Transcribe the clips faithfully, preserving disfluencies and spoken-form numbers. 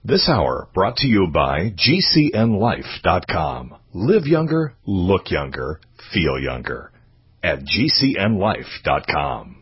This hour brought to you by G C N life dot com. Live younger, look younger, feel younger at G C N life dot com.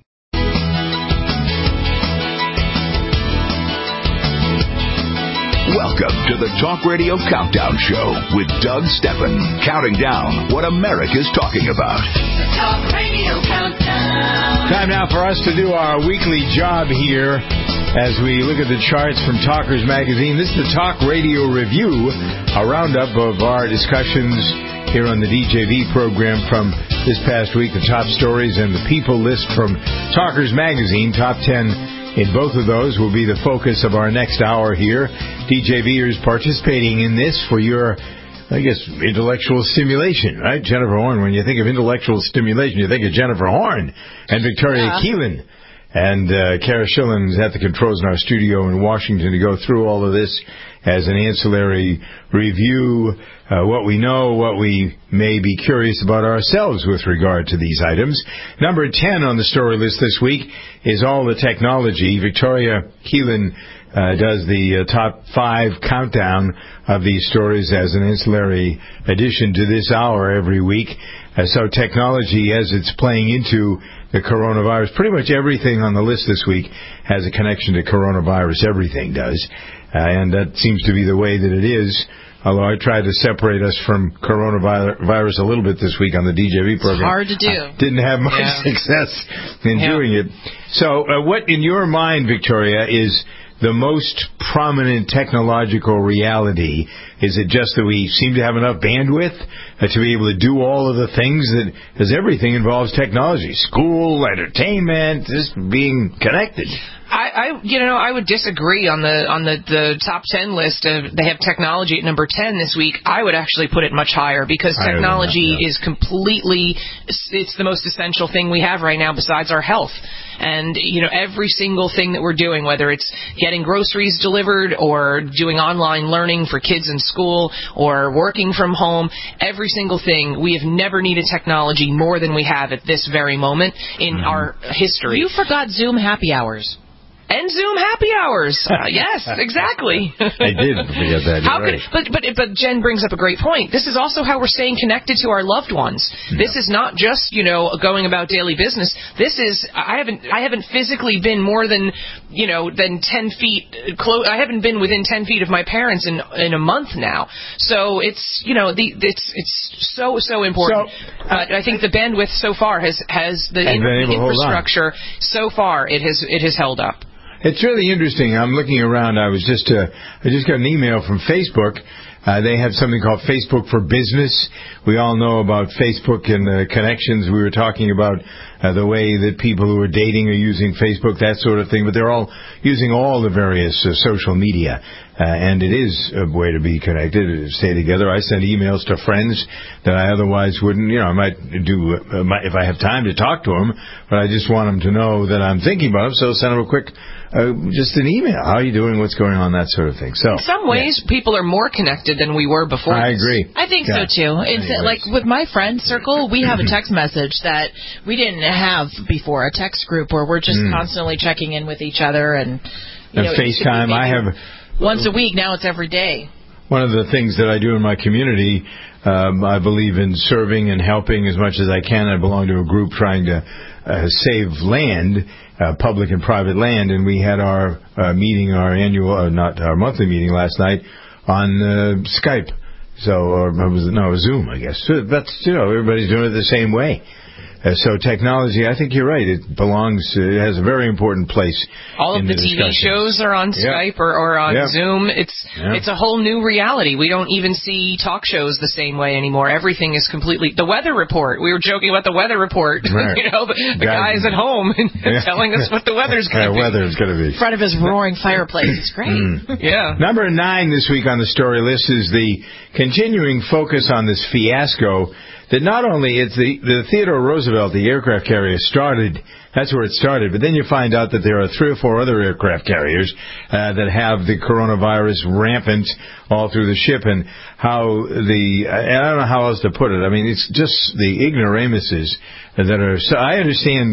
Welcome to the Talk Radio Countdown Show with Doug Steppen, counting down what America's talking about. The Talk Radio Countdown. Time now for us to do our weekly job here as we look at the charts from Talkers Magazine. This is the Talk Radio Review, a roundup of our discussions here on the D J V program from this past week, the top stories and the people list from Talkers Magazine. Top ten in both of those will be the focus of our next hour here. D J Vers participating in this for your, I guess, intellectual stimulation, right? Jennifer Horn, when you think of intellectual stimulation, you think of Jennifer Horn and Victoria yeah. Keelan. And uh, Kara Schillen is at the controls in our studio in Washington to go through all of this as an ancillary review, uh, what we know, what we may be curious about ourselves with regard to these items. Number ten on the story list this week is all the technology. Victoria Keelan uh, does the uh, top five countdown of these stories as an ancillary addition to this hour every week. Uh, so technology, as it's playing into the coronavirus, pretty much everything on the list this week has a connection to coronavirus. Everything does. Uh, and that seems to be the way that it is. Although I tried to separate us from coronavirus a little bit this week on the D J V program. It's hard to do. I didn't have much yeah. success in yeah. doing it. So uh, what, in your mind, Victoria, is the most prominent technological reality? Is it just that we seem to have enough bandwidth uh, to be able to do all of the things that, because everything involves technology, school, entertainment, just being connected? I, I, you know, I would disagree on the on the, the top ten list. Of, they have technology at number ten this week. I would actually put it much higher because technology that, yeah. is completely, it's the most essential thing we have right now besides our health. And, you know, every single thing that we're doing, whether it's getting groceries delivered or doing online learning for kids in school or working from home, every single thing, we have never needed technology more than we have at this very moment in mm-hmm. our history. You forgot Zoom happy hours. And Zoom happy hours. Uh, yes, exactly. I did forget that. How right. could, but, but but Jen brings up a great point. This is also how we're staying connected to our loved ones. Yeah. This is not just, you know, going about daily business. This is I haven't I haven't physically been more than, you know, than ten feet close. I haven't been within ten feet of my parents in in a month now. So it's, you know, the it's it's so so important. So, uh, I think the bandwidth so far has has the, in, the infrastructure so far it has it has held up. It's really interesting. I'm looking around. I was just uh, I just got an email from Facebook. Uh, they have something called Facebook for Business. We all know about Facebook and the connections. We were talking about uh, the way that people who are dating are using Facebook, that sort of thing. But they're all using all the various uh, social media. Uh, and it is a way to be connected, to stay together. I send emails to friends that I otherwise wouldn't. You know, I might do, uh, might, if I have time to talk to them, but I just want them to know that I'm thinking about them, so send them a quick, uh, just an email. How are you doing? What's going on? That sort of thing. So, in some ways, yeah. people are more connected than we were before. I agree. I think yeah. so, too. It's like with my friend circle, we have a text message that we didn't have before, a text group where we're just mm. constantly checking in with each other. And, you and know, FaceTime, I have... Once a week, now it's every day. One of the things that I do in my community, um, I believe in serving and helping as much as I can. I belong to a group trying to uh, save land, uh, public and private land, and we had our uh, meeting, our annual, uh, not our monthly meeting last night on uh, Skype. So, or it was, no, Zoom, I guess. So that's, you know, everybody's doing it the same way. Uh, so technology, I think you're right. It belongs, uh, it has a very important place. All of in the, the T V shows are on Skype yeah. or, or on yeah. Zoom. It's yeah. it's a whole new reality. We don't even see talk shows the same way anymore. Everything is completely... The weather report. We were joking about the weather report. Right. you know, the, the guys at home yeah. telling us what the weather's going to yeah, be. weather's going to be. In front of his roaring fireplace. It's great. Mm. yeah. Number nine this week on the story list is the continuing focus on this fiasco that not only it's the, the Theodore Roosevelt, the aircraft carrier, started, that's where it started, but then you find out that there are three or four other aircraft carriers uh, that have the coronavirus rampant all through the ship, and how the, and I don't know how else to put it, I mean, it's just the ignoramuses that are, so I understand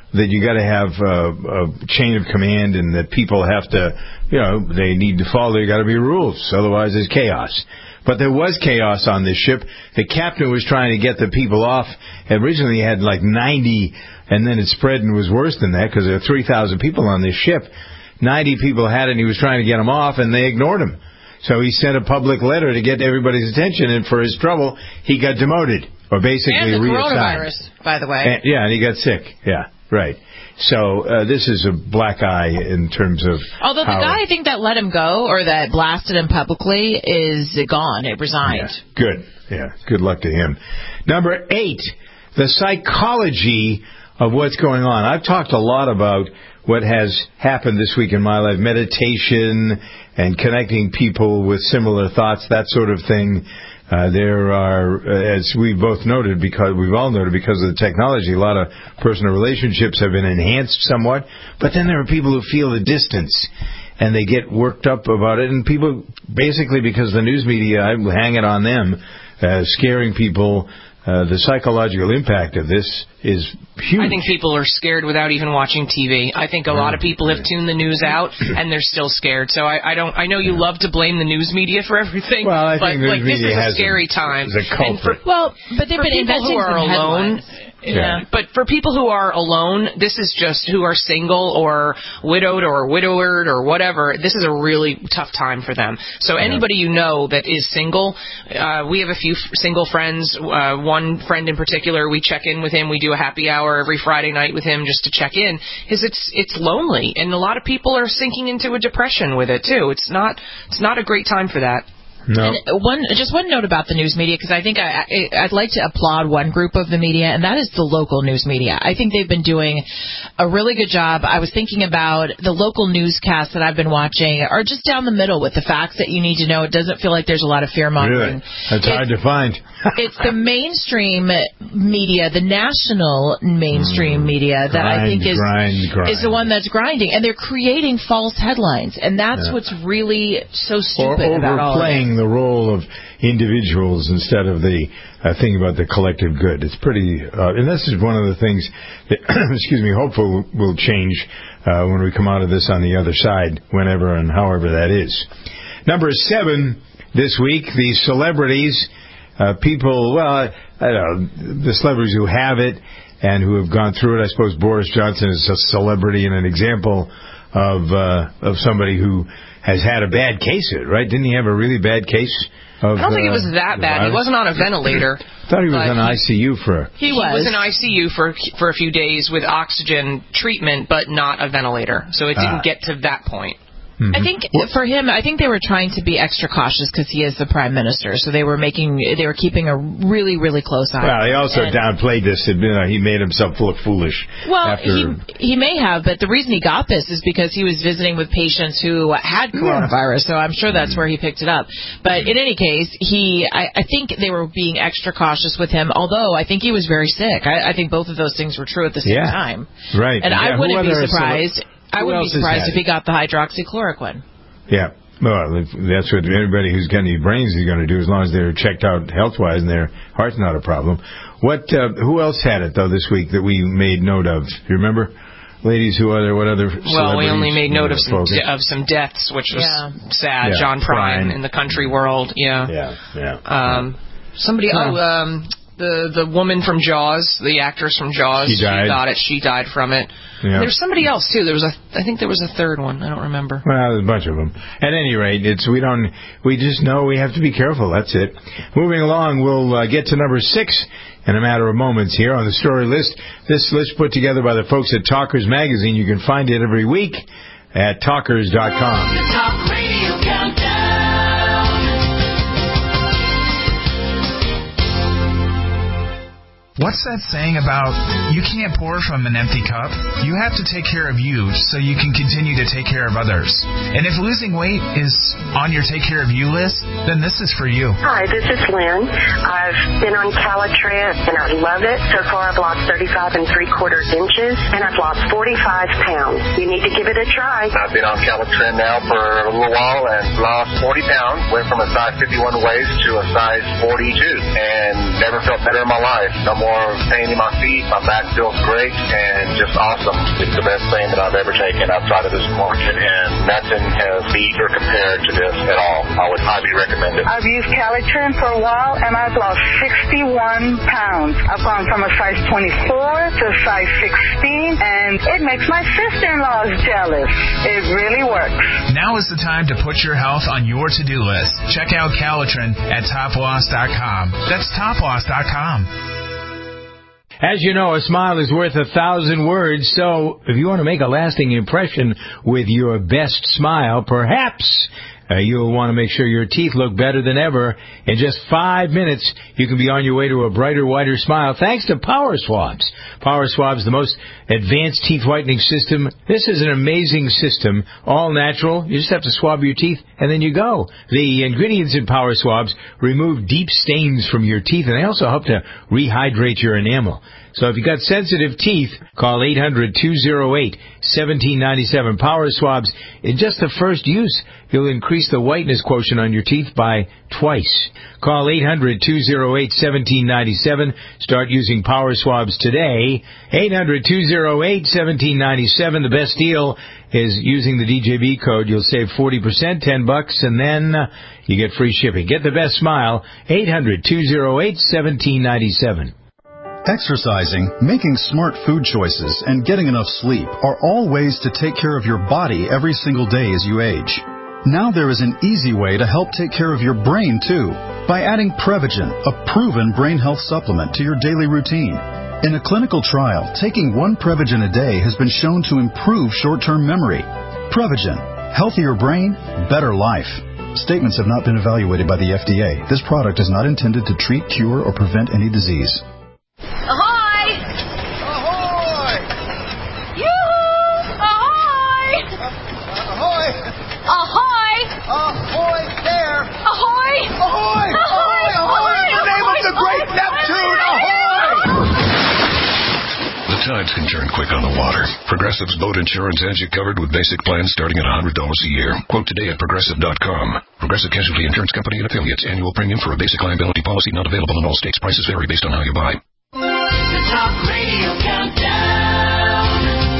that you got to have uh, a chain of command, and that people have to, you know, they need to follow. There got to be rules, otherwise there's chaos. But there was chaos on this ship. The captain was trying to get the people off. Originally, he had like ninety, and then it spread and was worse than that because there were three thousand people on this ship. ninety people had it, and he was trying to get them off, and they ignored him. So he sent a public letter to get everybody's attention, and for his trouble, he got demoted, or basically and the reassigned. coronavirus, by the way. And, yeah, and he got sick. Yeah, right. So uh, this is a black eye in terms of. Although the how, guy I think that let him go or that blasted him publicly is gone. It resigned. Yeah, good. Yeah. Good luck to him. Number eight, the psychology of what's going on. I've talked a lot about what has happened this week in my life, meditation and connecting people with similar thoughts, that sort of thing. Uh, there are, as we both noted, because we've all noted, because of the technology, a lot of personal relationships have been enhanced somewhat. But then there are people who feel the distance, and they get worked up about it. And people, basically, because the news media, I hang it on them, uh, scaring people. Uh, the psychological impact of this is huge. I think people are scared without even watching T V. I think a lot of people have tuned the news out, and they're still scared. So I, I don't. I know you love to blame the news media for everything. Well, I but think news like this media is a has scary a, time. Is a culprit. For, well, but they've for been people inventing who are some alone. headlines. Yeah. But for people who are alone, this is just who are single or widowed or widowered or whatever, this is a really tough time for them. So anybody you know that is single, uh, we have a few f- single friends. Uh, one friend in particular, we check in with him. We do a happy hour every Friday night with him just to check in. Is it's it's lonely, and a lot of people are sinking into a depression with it too. It's not it's not a great time for that. No. And one, just one note about the news media, because I think I, I, I'd like to applaud one group of the media, and that is the local news media. I think they've been doing a really good job. I was thinking about the local newscasts that I've been watching are just down the middle with the facts that you need to know. It doesn't feel like there's a lot of fear-mongering. Really? That's hard to find. It's the mainstream media, the national mainstream mm, media that grind, I think is grind, grind. is the one that's grinding, and they're creating false headlines, and that's yeah. what's really so stupid or about all of it. The role of individuals instead of the uh, thing about the collective good. It's pretty, uh, and this is one of the things that, excuse me, hopefully will change uh, when we come out of this on the other side, whenever and however that is. Number seven this week, the celebrities, uh, people, well, I, I don't know, the celebrities who have it and who have gone through it. I suppose Boris Johnson is a celebrity and an example of uh, of somebody who has had a bad case of it, right? Didn't he have a really bad case of I don't think uh, it was that bad. Virus? He wasn't on a ventilator. I thought he was in I C U for... He, he was. was in I C U for for a few days with oxygen treatment, but not a ventilator. So it didn't ah. get to that point. Mm-hmm. I think for him, I think they were trying to be extra cautious because he is the prime minister. So they were making, they were keeping a really, really close eye. Well, he also and, downplayed this. You know, he made himself look foolish. Well, after... he he may have, but the reason he got this is because he was visiting with patients who had coronavirus. So I'm sure that's where he picked it up. But in any case, he, I, I think they were being extra cautious with him. Although I think he was very sick. I, I think both of those things were true at the same yeah. time. Right. And yeah, I wouldn't be surprised. I Who wouldn't be surprised if he got the hydroxychloroquine. Yeah. Well, that's what everybody who's got any brains is going to do, as long as they're checked out health-wise and their heart's not a problem. What? Uh, who else had it, though, this week that we made note of? You remember? Ladies, who other, what other celebrities? Well, we only made note of some de- of some deaths, which was yeah. sad. Yeah. John Prine Prine in the country world. Yeah. Yeah, yeah. Um, somebody, huh. oh, um... The the woman from Jaws, the actress from Jaws, she, died. she got it. She died from it. Yeah. There's somebody else too. There was a, I think there was a third one. I don't remember. Well, there's a bunch of them. At any rate, it's we don't. We just know we have to be careful. That's it. Moving along, we'll uh, get to number six in a matter of moments here on the story list. This list put together by the folks at Talkers Magazine. You can find it every week at talkers dot com. The Talk Radio Countdown. What's that saying about you can't pour from an empty cup? You have to take care of you so you can continue to take care of others. And if losing weight is on your take care of you list, then this is for you. Hi, this is Lynn. I've been on Calitrin and I love it. So far I've lost thirty-five and three quarter inches and I've lost forty-five pounds. You need to give it a try. I've been on Calitrin now for a little while and lost forty pounds. Went from a size fifty-one waist to a size forty-two and never felt better in my life. No more pain in my feet. My back feels great and just awesome. It's the best thing that I've ever taken. I've tried it this morning, and nothing has beat or compared to this at all. I would highly recommend it. I've used Calitrin for a while, and I've lost sixty-one pounds. I've gone from a size twenty-four to a size sixteen, and it makes my sister-in-laws jealous. It really works. Now is the time to put your health on your to-do list. Check out Calitrin at top loss dot com. That's top loss dot com. As you know, a smile is worth a thousand words, so if you want to make a lasting impression with your best smile, perhaps uh, you'll want to make sure your teeth look better than ever. In just five minutes, you can be on your way to a brighter, whiter smile thanks to Power Swabs. Power Swabs, the most advanced teeth whitening system. This is an amazing system, all natural. You just have to swab your teeth, and then you go. The ingredients in Power Swabs remove deep stains from your teeth, and they also help to rehydrate your enamel. So if you've got sensitive teeth, call eight hundred, two oh eight, one seven nine seven. Power Swabs, in just the first use, you'll increase the whiteness quotient on your teeth by twice. Call eight hundred, two oh eight, one seven nine seven. Start using Power Swabs today. eight hundred, two oh eight, one seven nine seven. The best deal is using the D J V code. You'll save forty percent, ten bucks, and then uh, you get free shipping. Get the best smile. eight hundred, two oh eight, one seven nine seven. Exercising, making smart food choices, and getting enough sleep are all ways to take care of your body every single day as you age. Now there is an easy way to help take care of your brain, too, by adding Prevagen, a proven brain health supplement, to your daily routine. In a clinical trial, taking one Prevagen a day has been shown to improve short-term memory. Prevagen, healthier brain, better life. Statements have not been evaluated by the F D A. This product is not intended to treat, cure, or prevent any disease. Ahoy! Ahoy! Yoo-hoo! Ahoy! Ahoy! Ahoy! Ahoy there! Ahoy! Ahoy! Ahoy! Ahoy! In the name of the great Neptune! Ahoy! The tides can turn quick on the water. Progressive's boat insurance has you covered with basic plans starting at one hundred dollars a year. Quote today at progressive dot com. Progressive Casualty Insurance Company and affiliates. Annual premium for a basic liability policy not available in all states. Prices vary based on how you buy. The Talk Radio Countdown.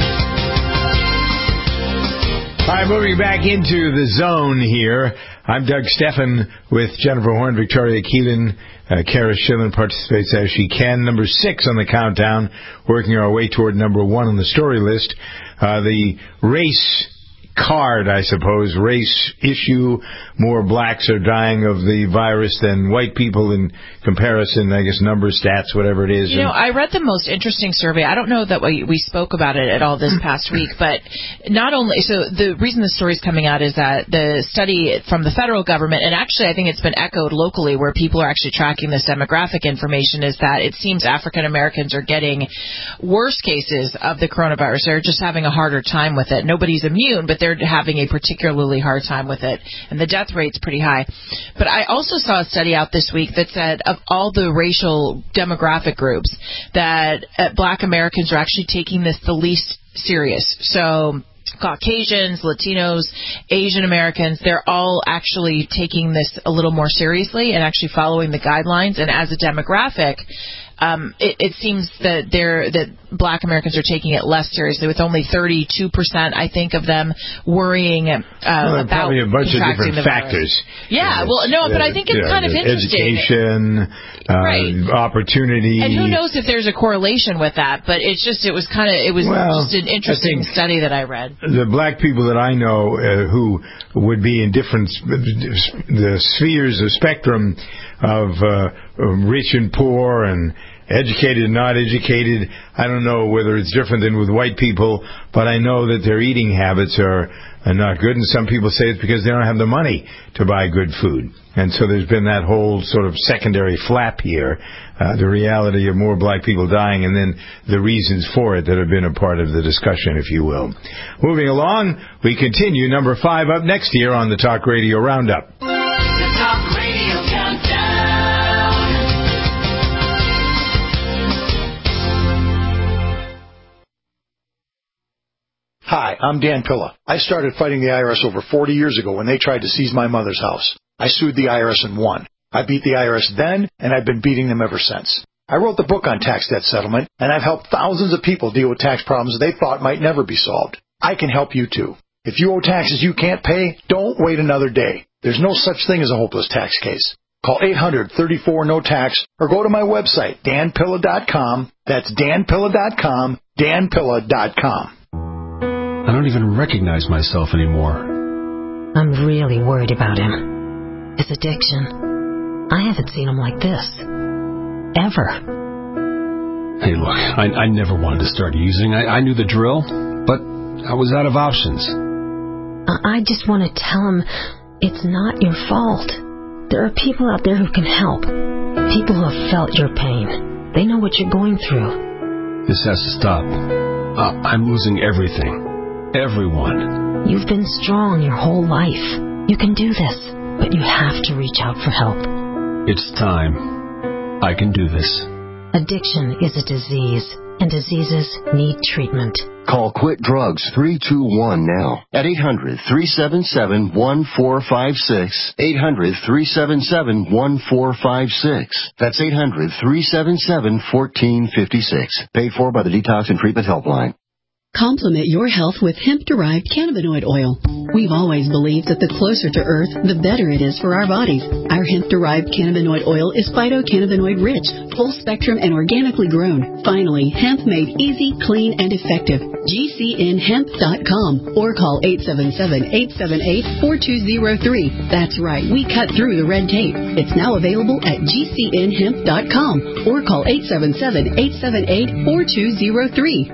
All right, moving back into the zone here. I'm Doug Steffen with Jennifer Horn, Victoria Keelan. Uh, Kara Schillen participates as she can. Number six on the countdown, working our way toward number one on the story list. Uh, the race card, I suppose, race issue. More blacks are dying of the virus than white people in comparison, I guess, numbers, stats, whatever it is. You know, I read the most interesting survey. I don't know that we, we spoke about it at all this past week, but not only, so the reason the story's coming out is that the study from the federal government, and actually I think it's been echoed locally where people are actually tracking this demographic information, is that it seems African Americans are getting worse cases of the coronavirus. They're just having a harder time with it. Nobody's immune, but they're having a particularly hard time with it, and the death rate's pretty high. But I also saw a study out this week that said of all the racial demographic groups that uh, black Americans are actually taking this the least serious. So Caucasians, Latinos, Asian Americans, they're all actually taking this a little more seriously and actually following the guidelines. And as a demographic, Um, it, it seems that they're, that black Americans are taking it less seriously, with only thirty-two percent, I think, of them worrying uh, well, about probably a bunch of different the factors. Yeah, well, no, but I think it's yeah, kind of interesting. Education, uh, right. opportunity. And who knows if there's a correlation with that, but it's just, it was kind of, it was well, just an interesting study that I read. The black people that I know uh, who would be in different, the spheres of spectrum of uh, rich and poor and educated and not educated, I don't know whether it's different than with white people, but I know that their eating habits are, are not good, and some people say it's because they don't have the money to buy good food. And so there's been that whole sort of secondary flap here, uh, the reality of more black people dying, and then the reasons for it that have been a part of the discussion, if you will. Moving along, we continue. Number five up next here on the Talk Radio Roundup. The Talk Radio Countdown. Hi, I'm Dan Pilla. I started fighting the I R S over forty years ago when they tried to seize my mother's house. I sued the I R S and won. I beat the I R S then, and I've been beating them ever since. I wrote the book on tax debt settlement, and I've helped thousands of people deal with tax problems they thought might never be solved. I can help you, too. If you owe taxes you can't pay, don't wait another day. There's no such thing as a hopeless tax case. Call eight hundred, thirty-four, no tax or go to my website, dan pilla dot com. That's dan pilla dot com, dan pilla dot com. I don't even recognize myself anymore. I'm really worried about him. His addiction. I haven't seen him like this. Ever. Hey, look, I, I never wanted to start using. I, I knew the drill, but I was out of options. I just want to tell him it's not your fault. There are people out there who can help. People who have felt your pain. They know what you're going through. This has to stop. Uh, I'm losing everything. Everyone. You've been strong your whole life. You can do this, but you have to reach out for help. It's time. I can do this. Addiction is a disease, and diseases need treatment. Call Quit Drugs three two one now at eight hundred, three seven seven, one four five six. eight hundred, three seven seven, one four five six. That's eight hundred, three seven seven, one four five six. Paid for by the Detox and Treatment Helpline. Complement your health with hemp-derived cannabinoid oil. We've always believed that the closer to Earth, the better it is for our bodies. Our hemp-derived cannabinoid oil is phytocannabinoid-rich, full-spectrum, and organically grown. Finally, hemp made easy, clean, and effective. G C N hemp dot com or call eight seven seven, eight seven eight, four two zero three. That's right, we cut through the red tape. It's now available at G C N hemp dot com or call eight seven seven, eight seven eight, four two zero three.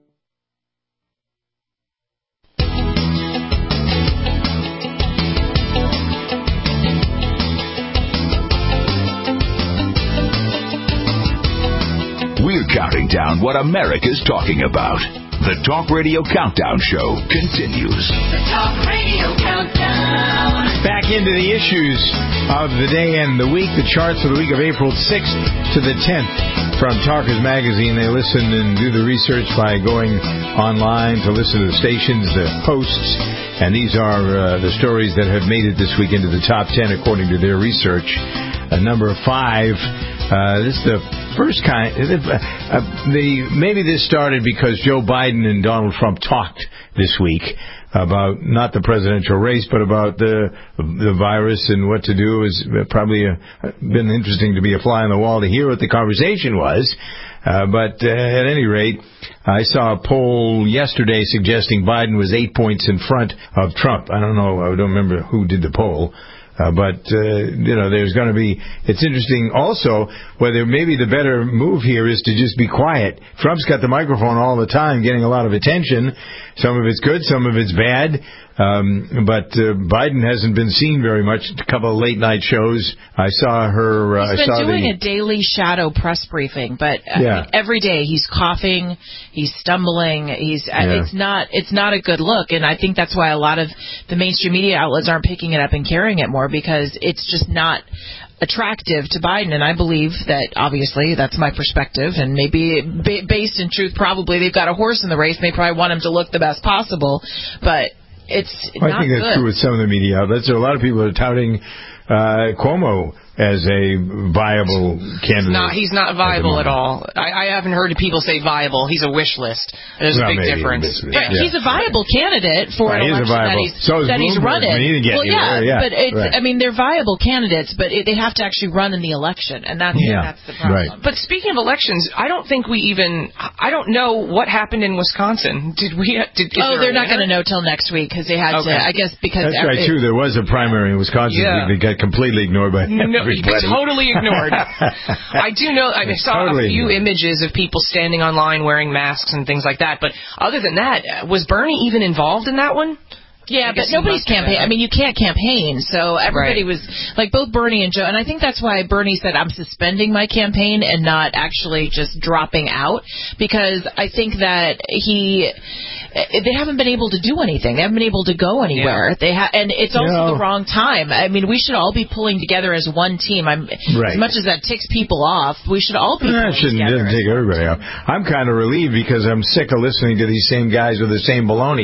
We're counting down what America's talking about. The Talk Radio Countdown Show continues. The Talk Radio Countdown. Back into the issues of the day and the week, the charts for the week of April sixth to the tenth from Talkers Magazine. They listen and do the research by going online to listen to the stations, the hosts, and these are uh, the stories that have made it this week into the top ten according to their research. Uh, number five, uh, this is the first kind. Uh, the, maybe this started because Joe Biden and Donald Trump talked this week about not the presidential race, but about the the virus and what to do. It's probably a, been interesting to be a fly on the wall to hear what the conversation was. Uh, but uh, at any rate, I saw a poll yesterday suggesting Biden was eight points in front of Trump. I don't know. I don't remember who did the poll. Uh, but, uh, you know, there's going to be, it's interesting also whether maybe the better move here is to just be quiet. Trump's got the microphone all the time, getting a lot of attention. Some of it's good, some of it's bad. Um, but uh, Biden hasn't been seen very much. A couple of late night shows. I saw her. Uh, he's been I saw doing the, a daily shadow press briefing, but uh, yeah. I mean, every day he's coughing, he's stumbling. He's uh, Yeah. it's not it's not a good look, and I think that's why a lot of the mainstream media outlets aren't picking it up and carrying it more because it's just not attractive to Biden. And I believe that obviously that's my perspective, and maybe ba- based in truth, probably they've got a horse in the race. And they probably want him to look the best possible, but. It's well, not I think that's good. true with some of the media outlets. There are a lot of people that are touting uh, Cuomo as a viable candidate. No, he's not viable at, at all. I, I haven't heard people say viable. He's a wish list. There's well, a big maybe, difference. Maybe, But yeah. he's a viable candidate for Right, an he is a election that viable. he's, So is that he's Bloomberg. running. I mean, he didn't get well, yeah, anywhere, yeah, but it's, right. I mean, they're viable candidates, but it, they have to actually run in the election, and that's Yeah, that's the problem. right. But speaking of elections, I don't think we even. I don't know what happened in Wisconsin. Did we? Did, is Oh, there they're a not going to winner? know till next week because they had Okay. to. I guess because That's right, it- too. There was a primary in Wisconsin. Yeah. They got completely ignored by No, everybody. totally ignored. I do know. I saw Totally a few ignored. images of people standing online wearing masks and things like that. But other than that, was Bernie even involved in that one? Yeah, I guess but he nobody's must have campaign. been. I mean, you can't campaign, so everybody Right. was like both Bernie and Joe, and I think that's why Bernie said I'm suspending my campaign and not actually just dropping out because I think that he. They haven't been able to do anything. They haven't been able to go anywhere. Yeah. They ha- and it's also No. the wrong time. I mean, we should all be pulling together as one team. I'm Right. as much as that ticks people off. We should all be. That pulling shouldn't together. doesn't take everybody out. I'm kind of relieved because I'm sick of listening to these same guys with the same baloney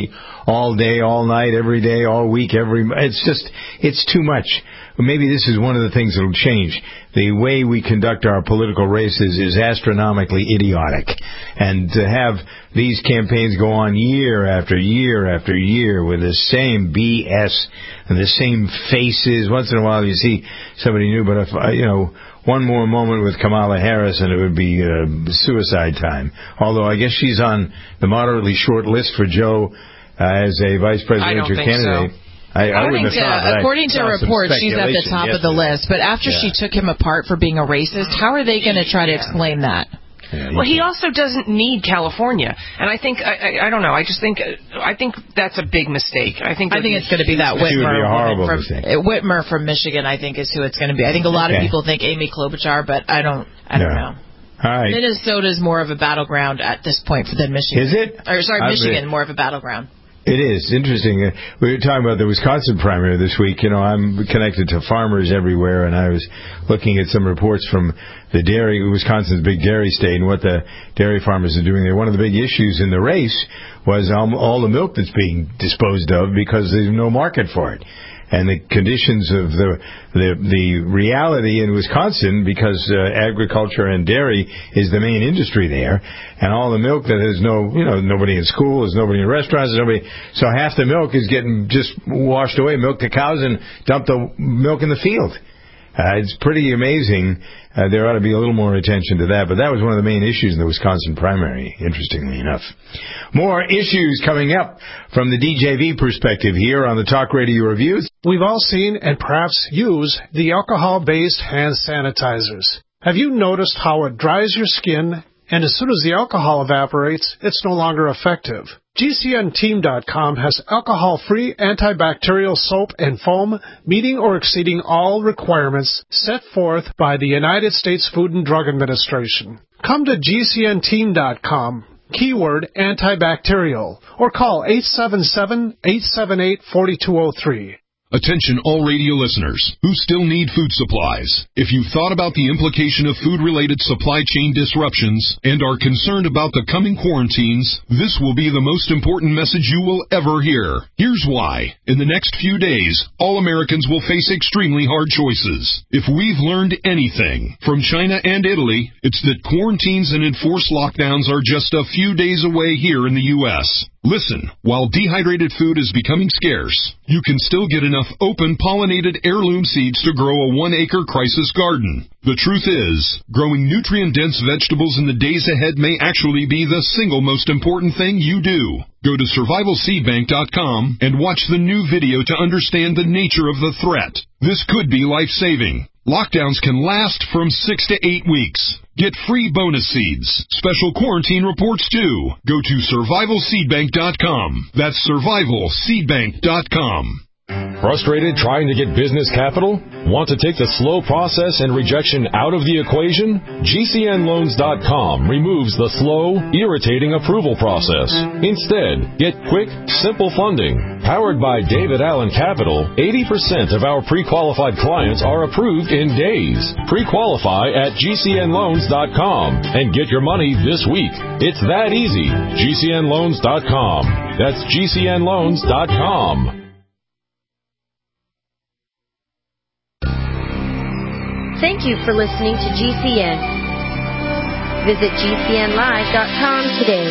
all day, all night, every day, all week, every. It's just, it's too much. Maybe this is one of the things that will change. The way we conduct our political races is astronomically idiotic. And to have these campaigns go on year after year after year with the same B S and the same faces. Once in a while you see somebody new, but if, you know, one more moment with Kamala Harris and it would be uh, suicide time. Although I guess she's on the moderately short list for Joe uh, as a vice presidential candidate. So. I, I according, to, thought, according to reports, she's at the top yesterday. of the list. But after yeah. she took him apart for being a racist, how are they going to try to explain that? Yeah, well, he also doesn't need California, and I think I, I, I don't know. I just think I think that's a big mistake. I think I think it's going to be that Whitmer be a horrible from mistake. Whitmer from Michigan. I think is who it's going to be. I think a lot okay. of people think Amy Klobuchar, but I don't. I don't no. know. All right. Minnesota is more of a battleground at this point than Michigan. Is it? Or sorry, I've Michigan been... more of a battleground. It is interesting. Uh, we were talking about the Wisconsin primary this week. You know, I'm connected to farmers everywhere, and I was looking at some reports from the dairy, Wisconsin's big dairy state, and what the dairy farmers are doing there. One of the big issues in the race was um, all the milk that's being disposed of because there's no market for it. And the conditions of the the, the reality in Wisconsin, because uh, agriculture and dairy is the main industry there, and all the milk that has no, you know, nobody in school, there's nobody in restaurants, there's nobody, so half the milk is getting just washed away, milk the cows and dump the milk in the field. Uh, it's pretty amazing. Uh, there ought to be a little more attention to that, but that was one of the main issues in the Wisconsin primary, interestingly enough. More issues coming up from the D J V perspective here on the Talk Radio Review. We've all seen and perhaps use the alcohol-based hand sanitizers. Have you noticed how it dries your skin, and as soon as the alcohol evaporates, it's no longer effective? G C N team dot com has alcohol-free antibacterial soap and foam meeting or exceeding all requirements set forth by the United States Food and Drug Administration. Come to G C N team dot com, keyword antibacterial, or call eight seven seven, eight seven eight, four two zero three. Attention all radio listeners who still need food supplies. If you've thought about the implication of food-related supply chain disruptions and are concerned about the coming quarantines, this will be the most important message you will ever hear. Here's why. In the next few days, all Americans will face extremely hard choices. If we've learned anything from China and Italy, it's that quarantines and enforced lockdowns are just a few days away here in the U S Listen, while dehydrated food is becoming scarce, you can still get enough open pollinated heirloom seeds to grow a one-acre crisis garden. The truth is, growing nutrient-dense vegetables in the days ahead may actually be the single most important thing you do. Go to survival seed bank dot com and watch the new video to understand the nature of the threat. This could be life-saving. Lockdowns can last from six to eight weeks. Get free bonus seeds, special quarantine reports too. Go to survival seed bank dot com. That's survival seed bank dot com. Frustrated trying to get business capital? Want to take the slow process and rejection out of the equation? G C N loans dot com removes the slow, irritating approval process. Instead, get quick, simple funding. Powered by David Allen Capital, eighty percent of our pre-qualified clients are approved in days. Pre-qualify at G C N loans dot com and get your money this week. It's that easy. G C N loans dot com. That's G C N loans dot com. Thank you for listening to G C N. Visit G C N live dot com today.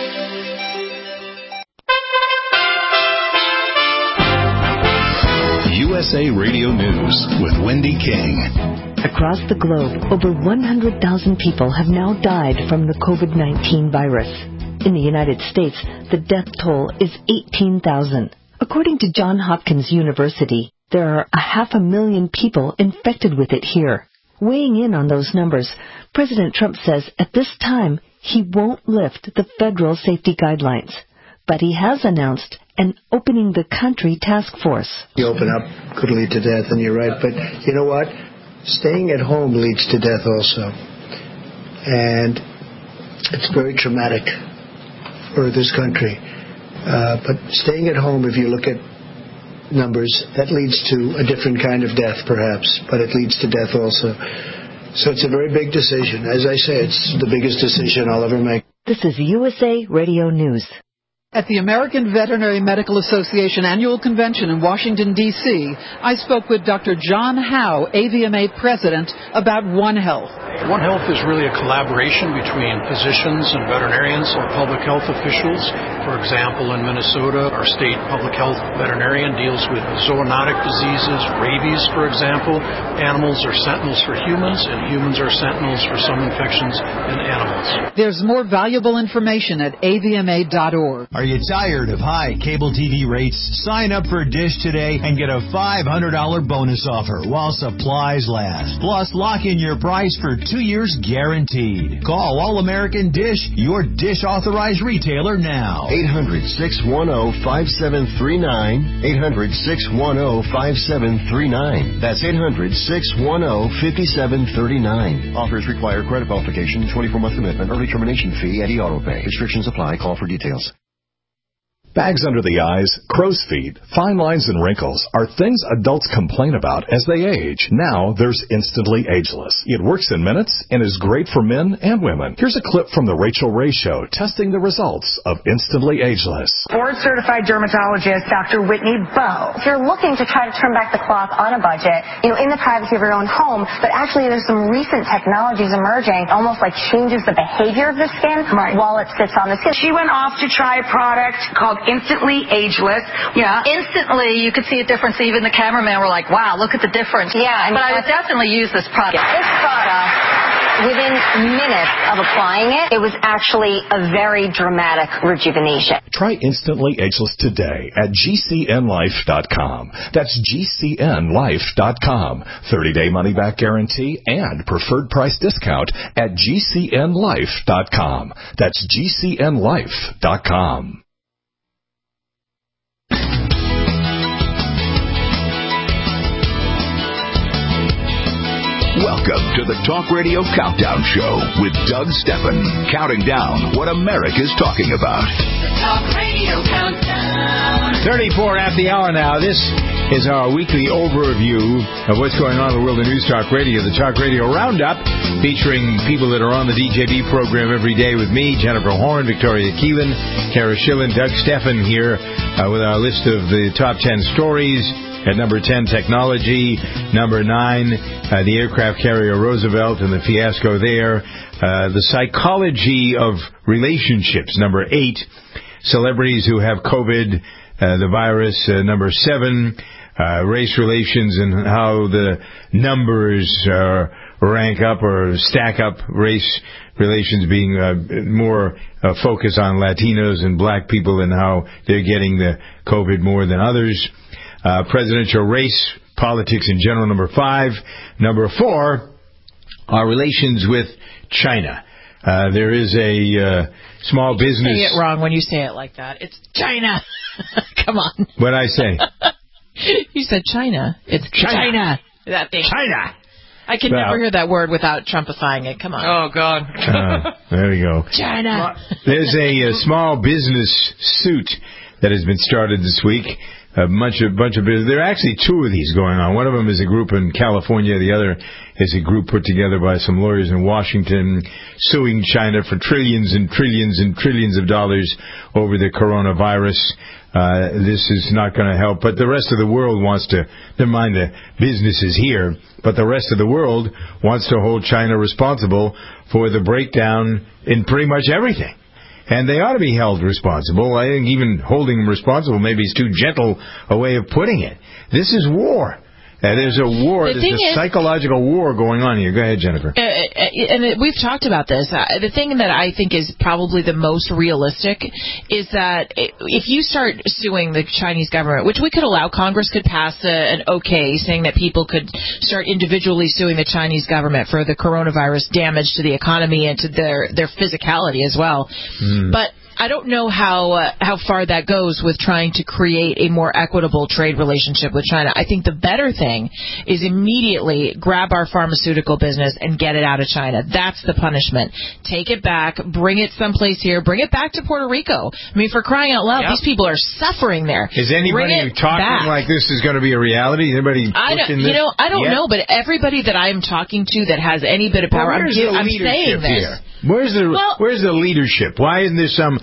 U S A Radio News with Wendy King. Across the globe, over one hundred thousand people have now died from the COVID nineteen virus. In the United States, the death toll is eighteen thousand. According to Johns Hopkins University, there are a half a million people infected with it here. Weighing in on those numbers, President Trump says at this time he won't lift the federal safety guidelines. But he has announced an opening the country task force. You open up could lead to death, and you're right. But you know what? Staying at home leads to death also. And it's very traumatic for this country. Uh, but staying at home, if you look at numbers, that leads to a different kind of death, perhaps, but it leads to death also. So it's a very big decision. As I say, it's the biggest decision I'll ever make. This is U S A Radio News. At the American Veterinary Medical Association Annual Convention in Washington, D C, I spoke with Doctor John Howe, A V M A President, about One Health. One Health is really a collaboration between physicians and veterinarians or public health officials. For example, in Minnesota, our state public health veterinarian deals with zoonotic diseases, rabies, for example. Animals are sentinels for humans, and humans are sentinels for some infections in animals. There's more valuable information at A V M A dot org. Are you tired of high cable T V rates? Sign up for Dish today and get a five hundred dollars bonus offer while supplies last. Plus, lock in your price for two years guaranteed. Call All American Dish, your Dish authorized retailer now. eight hundred, six one zero, five seven three nine. eight hundred, six one zero, five seven three nine. That's eight hundred, six one zero, five seven three nine. Offers require credit qualification, twenty-four month commitment, early termination fee, and e-auto pay. Restrictions apply. Call for details. Bags under the eyes, crow's feet, fine lines, and wrinkles are things adults complain about as they age. Now there's Instantly Ageless. It works in minutes and is great for men and women. Here's a clip from the Rachel Ray Show testing the results of Instantly Ageless. Board-certified dermatologist Doctor Whitney Bowe. If you're looking to try to turn back the clock on a budget, you know, in the privacy of your own home, but actually there's some recent technologies emerging, almost like changes the behavior of the skin right. while it sits on the skin. She went off to try a product called Instantly Ageless. Yeah. Instantly, you could see a difference. Even the cameraman were like, wow, look at the difference. Yeah. I mean, but I would definitely use this product. This product, within minutes of applying it, it was actually a very dramatic rejuvenation. Try Instantly Ageless today at G C N life dot com. That's G C N life dot com. thirty day money-back guarantee and preferred price discount at G C N life dot com. That's G C N life dot com. Welcome to the Talk Radio Countdown Show with Doug Steffen, counting down what America's talking about. The Talk Radio Countdown. thirty-four at the hour now. This is our weekly overview of what's going on in the world of News Talk Radio. The Talk Radio Roundup, featuring people that are on the D J B program every day with me, Jennifer Horn, Victoria Keelan, Kara Schillen, Doug Steffen here uh, with our list of the top ten stories. At number ten, technology. Number nine, uh, the aircraft carrier Roosevelt and the fiasco there. Uh, the psychology of relationships. Number eight, celebrities who have COVID, uh, the virus. Uh, number seven, uh, race relations and how the numbers uh, rank up or stack up. Race relations being uh, more uh, focused on Latinos and black people and how they're getting the COVID more than others. Uh, presidential race, politics in general, number five. Number four, our relations with China. Uh, there is a uh, small business... You say it wrong when you say it like that. It's China. Come on. What'd I say? You said China. It's China. China. That thing. China. I can well, never hear that word without Trumpifying it. Come on. Oh, God. uh, there we go. China. There's a, a small business suit that has been started this week. A bunch of bunch of business. There are actually two of these going on. One of them is a group in California. The other is a group put together by some lawyers in Washington suing China for trillions and trillions and trillions of dollars over the coronavirus. Uh, this is not going to help. But the rest of the world wants to, never mind the businesses here, but the rest of the world wants to hold China responsible for the breakdown in pretty much everything. And they ought to be held responsible. I think even holding them responsible maybe is too gentle a way of putting it. This is war. Uh, there's a war. The there's a is, psychological war going on here. Go ahead, Jennifer. Uh, and we've talked about this. Uh, the thing that I think is probably the most realistic is that if you start suing the Chinese government, which we could allow, Congress could pass a, an okay saying that people could start individually suing the Chinese government for the coronavirus damage to the economy and to their, their physicality as well. Mm. But I don't know how uh, how far that goes with trying to create a more equitable trade relationship with China. I think the better thing is immediately grab our pharmaceutical business and get it out of China. That's the punishment. Take it back, bring it someplace here, bring it back to Puerto Rico. I mean, for crying out loud, yep. These people are suffering there. Is anybody talking back. like this is going to be a reality? Anybody I don't, this? You know, I don't yet? know, but everybody that I am talking to that has any bit of power, well, I'm, I'm saying this. Here? Where's the well, where's the leadership? Why isn't there some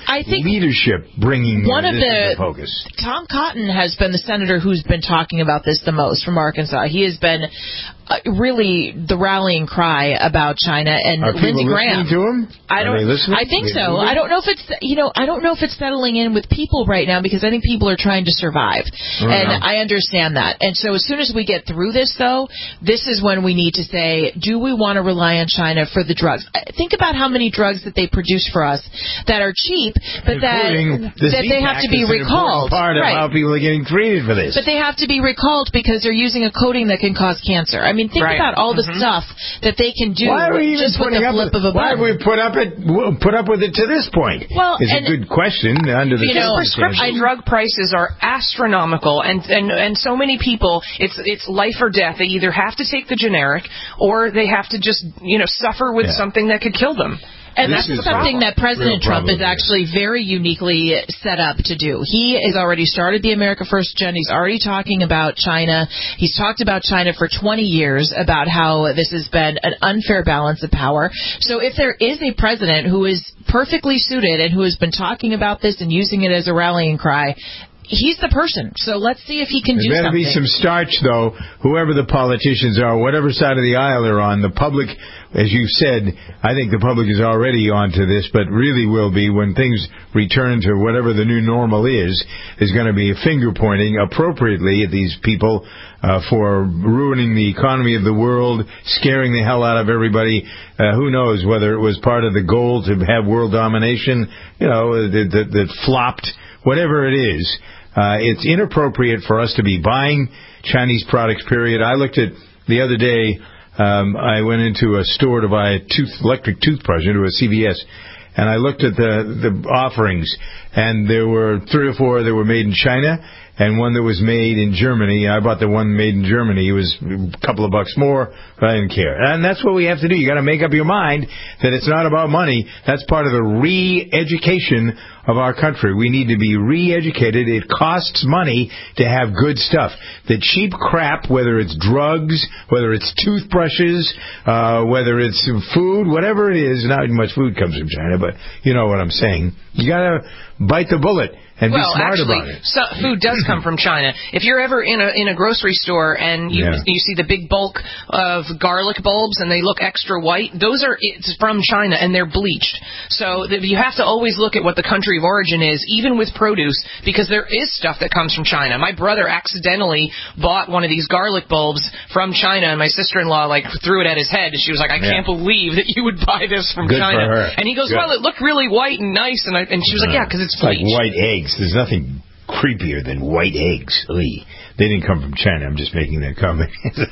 I think leadership bringing one uh, of this the into focus. Tom Cotton has been the senator who's been talking about this the most from Arkansas. He has been uh, really the rallying cry about China, and Are Lindsey people Graham. listening to him? I don't. Are they listening? I think They so. moving? I don't know if it's you know I don't know if it's settling in with people right now because I think people are trying to survive, Oh, and no. I understand that. And so as soon as we get through this, though, this is when we need to say, do we want to rely on China for the drugs? Think about how many drugs that they produce for us that are cheap, but that Including the that they have to be Z-Pack is an recalled. important part of Right. how people are getting treated for this. But they have to be recalled because they're using a coating that can cause cancer. I mean, think Right. about all the Mhm. stuff that they can do Why are we even just with putting the up flip with, of a why have button. we put up it put up with it to this point? Well, is a and- good question under the you know, circumstances. prescription drug prices are astronomical, and, and and so many people, it's it's life or death. They either have to take the generic, or they have to just you know suffer with Yeah. something that could kill them. And This that's is the something problem. that President Real Trump is problem, actually very uniquely set up to do. He has already started the America First agenda. He's already talking about China. He's talked about China for twenty years, about how this has been an unfair balance of power. So if there is a president who is perfectly suited and who has been talking about this and using it as a rallying cry, he's the person. So let's see if he can do There better something. be some starch, though. Whoever the politicians are, whatever side of the aisle they're on, the public, as you said, I think the public is already onto this, but really will be when things return to whatever the new normal is. There's going to be a finger pointing appropriately at these people uh, for ruining the economy of the world, scaring the hell out of everybody. Uh, who knows whether it was part of the goal to have world domination, you know, that, that, that flopped, whatever it is. Uh, it's inappropriate for us to be buying Chinese products, period. I looked at the other day, um, I went into a store to buy a tooth, electric toothbrush, into a C V S, and I looked at the, the offerings, and there were three or four that were made in China, and one that was made in Germany. I bought the one made in Germany. It was a couple of bucks more, but I didn't care. And that's what we have to do. You got to make up your mind that it's not about money. That's part of the re-education of our country. We need to be re-educated. It costs money to have good stuff. The cheap crap, whether it's drugs, whether it's toothbrushes, uh, whether it's food, whatever it is, not much food comes from China, but you know what I'm saying. You got to bite the bullet and well, be smart actually, about it. So, food does come from China. If you're ever in a in a grocery store and you Yeah. you see the big bulk of garlic bulbs and they look extra white, those are it's from China and they're bleached. So the, you have to always look at what the country of origin is, even with produce, because there is stuff that comes from China. My brother accidentally bought one of these garlic bulbs from China, and my sister-in-law like threw it at his head. She was like, "I Yeah. can't believe that you would buy this from Good for China." her. And he goes, Good. "Well, it looked really white and nice," and I, and she was like, "Yeah, because it's It's like bleached." white eggs. There's nothing creepier than white eggs. Oy. They didn't come from China. I'm just making that comment.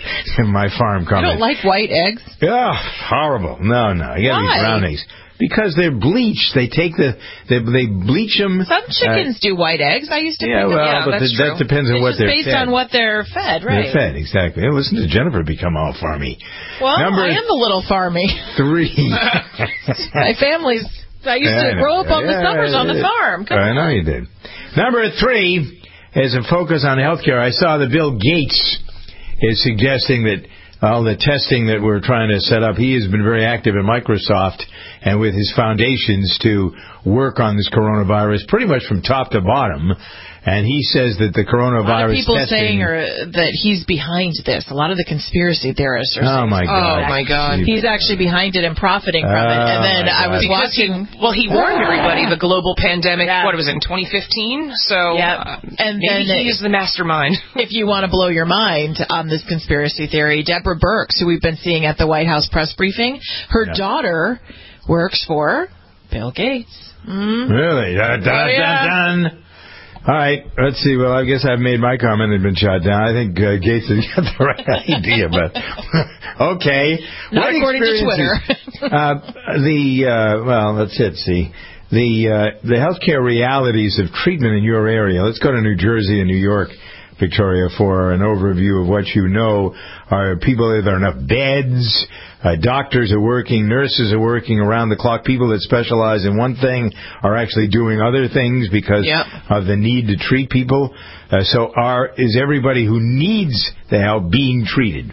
My farm You comment. don't like white eggs? Yeah, horrible. No, no. You got to Why? be brown eggs. Because they're bleached. They take the, they, they bleach them. Some chickens do white eggs. I used to Yeah, think well, of, yeah, but that's the- that true. depends on it's what just they're based fed. on what they're fed, right? They're fed, exactly. Hey, listen to Jennifer become all farmy. Well, Number I am a little farmy. three. My family's. I used Yeah, I to know. grow up on the Yeah, summers on the yeah. farm. Come I on. know you did. Number three is a focus on healthcare. I saw that Bill Gates is suggesting that all the testing that we're trying to set up, he has been very active at Microsoft and with his foundations to work on this coronavirus pretty much from top to bottom. And he says that the A lot of coronavirus people testing... saying are, that he's behind this. A lot of the conspiracy theorists are Oh, saying, my God. Oh, my God. he's actually behind it and profiting from it. Oh, And then my I was God. Because he, watching. well, he warned everybody the global pandemic. What was it in twenty fifteen? So Yep. uh, And maybe then he is the mastermind. If you want to blow your mind on this conspiracy theory, Deborah Birx, who we've been seeing at the White House press briefing, her Yeah. daughter works for Bill Gates. Mm. Really? Dun, dun, Oh, yeah. dun, dun. All right, let's see. Well, I guess I've made my comment and been shot down. I think uh, Gates has got the right idea, but okay. Not What according to experiences- uh, the uh, well, let's hit see the uh, the healthcare realities of treatment in your area. Let's go to New Jersey and New York, Victoria, for an overview of what you know. Are people, are there enough beds? Uh, doctors are working, nurses are working around the clock. People that specialize in one thing are actually doing other things because Yep. of the need to treat people. Uh, so are is everybody who needs the help being treated?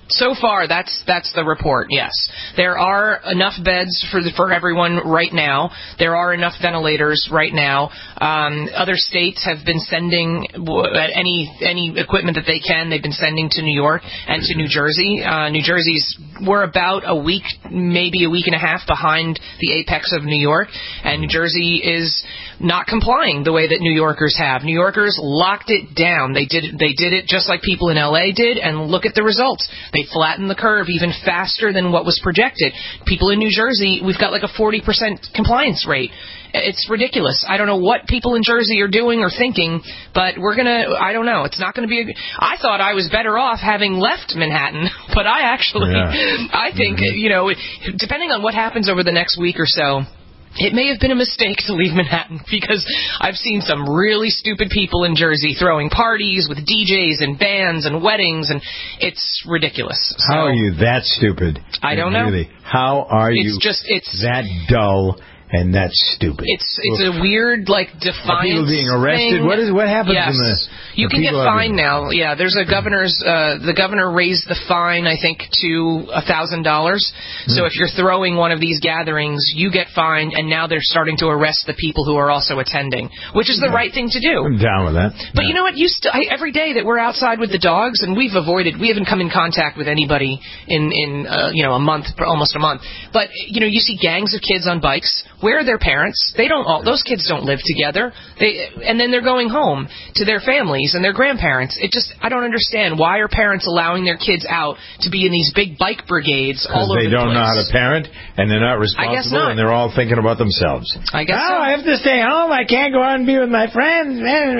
So far, that's that's the report, yes. There are enough beds for the, for everyone right now. There are enough ventilators right now. Um, other states have been sending any any equipment that they can. They've been sending to New York and to New Jersey. Uh, New Jersey's, we're about a week, maybe a week and a half behind the apex of New York, and New Jersey is not complying the way that New Yorkers have. New Yorkers locked it down. They did they did it just like people in L A did, and look at the results. They flattened the curve even faster than what was projected. People in New Jersey, we've got like a forty percent compliance rate. It's ridiculous. I don't know what people in Jersey are doing or thinking, but we're going to, I don't know, it's not going to be, a, I thought I was better off having left Manhattan, but I actually, yeah. I think, mm-hmm. you know, depending on what happens over the next week or so, it may have been a mistake to leave Manhattan, because I've seen some really stupid people in Jersey throwing parties with D Js and bands and weddings, and it's ridiculous. So, how are you that stupid? I don't really? know. How are it's you just, it's, that dull and that's stupid? It's it's Oof. a weird, like, defiance Are people being arrested? thing. What is what happens yes. in the... You can get fined now. Yeah, there's a governor's. Uh, the governor raised the fine, I think, to a thousand dollars. So if you're throwing one of these gatherings, you get fined, and now they're starting to arrest the people who are also attending, which is the yeah. right thing to do. I'm down with that. But yeah. you know what? You st- I, every day that we're outside with the dogs, and we've avoided. We haven't come in contact with anybody in in uh, you know a month, almost a month. But you know, you see gangs of kids on bikes. Where are their parents? They don't. All, those kids don't live together. They and then they're going home to their families and their grandparents. It just, I don't understand. Why are parents allowing their kids out to be in these big bike brigades all over the place? Because they don't know how to parent, and they're not responsible, I guess not. and they're all thinking about themselves. I guess oh, so. I have to stay home. I can't go out and be with my friends.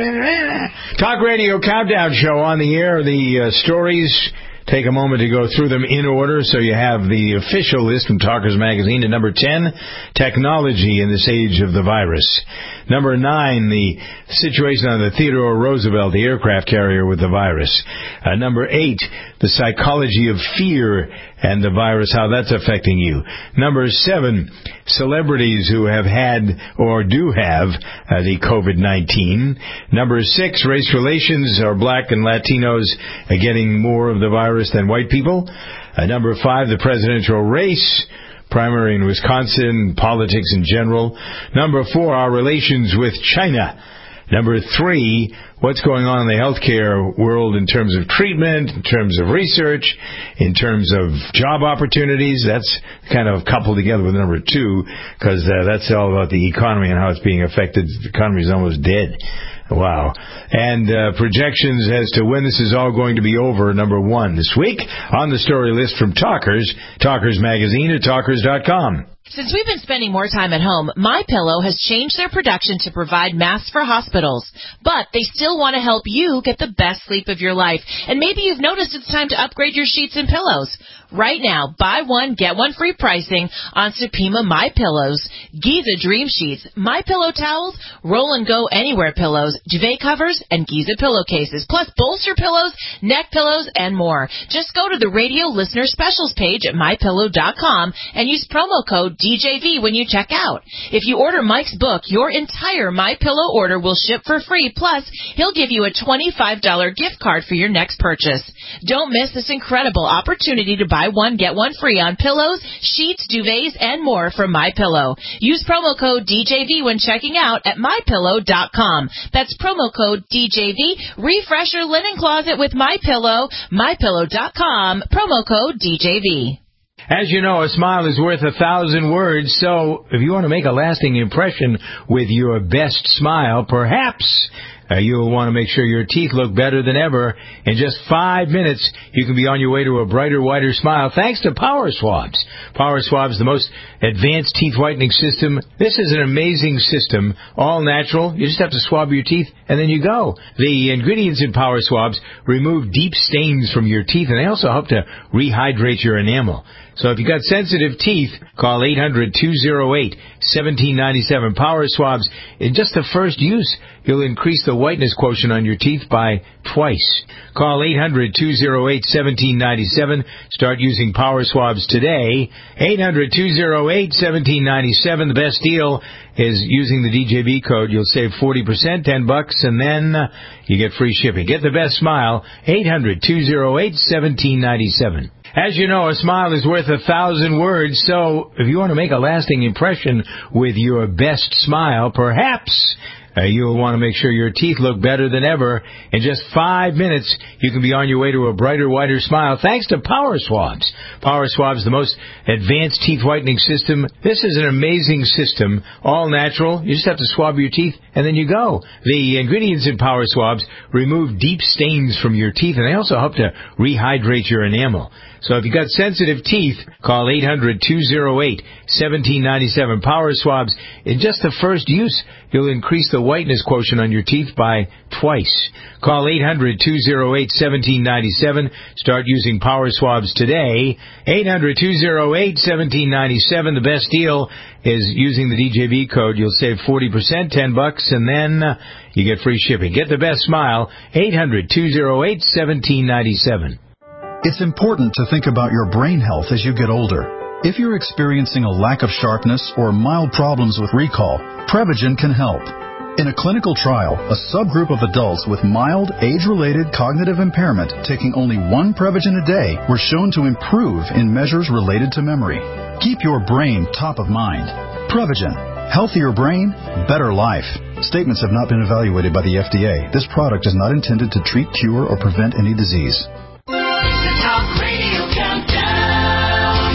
Talk Radio Countdown Show on the air. The uh, stories... Take a moment to go through them in order so you have the official list from Talkers Magazine. At number ten, technology in this age of the virus. Number nine, the situation on the Theodore Roosevelt, the aircraft carrier with the virus. Uh, number eight, the psychology of fear and the virus, how that's affecting you. Number seven, celebrities who have had or do have uh, the COVID nineteen. Number six, race relations. Are black and Latinos uh, getting more of the virus than white people? Uh, number five, the presidential race. Primary in Wisconsin, politics in general. Number four, our relations with China. Number three, what's going on in the healthcare world in terms of treatment, in terms of research, in terms of job opportunities. That's kind of coupled together with number two, because uh, that's all about the economy and how it's being affected. The economy is almost dead. Wow. And uh, projections as to when this is all going to be over, number one this week on the story list from Talkers, Talkers Magazine at talkers dot com. Since we've been spending more time at home, MyPillow has changed their production to provide masks for hospitals. But they still want to help you get the best sleep of your life. And maybe you've noticed it's time to upgrade your sheets and pillows. Right now, buy one, get one free pricing on Supima My Pillows, Giza Dream Sheets, My Pillow towels, Roll and Go Anywhere pillows, duvet covers, and Giza pillowcases, plus bolster pillows, neck pillows, and more. Just go to the radio listener specials page at my pillow dot com and use promo code D J V when you check out. If you order Mike's book, your entire My Pillow order will ship for free, plus he'll give you a twenty-five dollars gift card for your next purchase. Don't miss this incredible opportunity to buy one, get one free on pillows, sheets, duvets, and more from MyPillow. Use promo code D J V when checking out at my pillow dot com. That's promo code D J V. Refresh your linen closet with MyPillow. my pillow dot com. Promo code D J V. As you know, a smile is worth a thousand words, so if you want to make a lasting impression with your best smile, perhaps Uh, you'll want to make sure your teeth look better than ever. In just five minutes, you can be on your way to a brighter, whiter smile thanks to Power Swabs. Power Swabs, the most advanced teeth whitening system. This is an amazing system, all natural. You just have to swab your teeth, and then you go. The ingredients in Power Swabs remove deep stains from your teeth, and they also help to rehydrate your enamel. So if you've got sensitive teeth, call eight hundred, two oh eight, one seven nine seven. Power Swabs, in just the first use, you'll increase the whiteness quotient on your teeth by twice. Call eight hundred, two oh eight, one seven nine seven. Start using Power Swabs today. eight hundred, two oh eight, one seven nine seven. The best deal is using the D J V code. You'll save forty percent, ten bucks, and then uh, you get free shipping. Get the best smile. eight hundred, two oh eight, one seven nine seven. As you know, a smile is worth a thousand words, so if you want to make a lasting impression with your best smile, perhaps Uh, you'll want to make sure your teeth look better than ever. In just five minutes, you can be on your way to a brighter, whiter smile thanks to Power Swabs. Power Swabs, the most advanced teeth whitening system. This is an amazing system, all natural. You just have to swab your teeth, and then you go. The ingredients in Power Swabs remove deep stains from your teeth, and they also help to rehydrate your enamel. So if you've got sensitive teeth, call eight hundred, two oh eight, one seven nine seven. Power Swabs, in just the first use, you'll increase the whiteness quotient on your teeth by twice. Call eight hundred, two oh eight, one seven nine seven. Start using Power Swabs today. eight hundred, two oh eight, one seven nine seven. The best deal is using the D J V code. You'll save forty percent, ten bucks, and then uh, you get free shipping. Get the best smile. eight hundred, two oh eight, one seven nine seven. It's important to think about your brain health as you get older. If you're experiencing a lack of sharpness or mild problems with recall, Prevagen can help. In a clinical trial, a subgroup of adults with mild, age-related cognitive impairment taking only one Prevagen a day were shown to improve in measures related to memory. Keep your brain top of mind. Prevagen. Healthier brain, better life. Statements have not been evaluated by the F D A. This product is not intended to treat, cure, or prevent any disease. Talk Radio Countdown.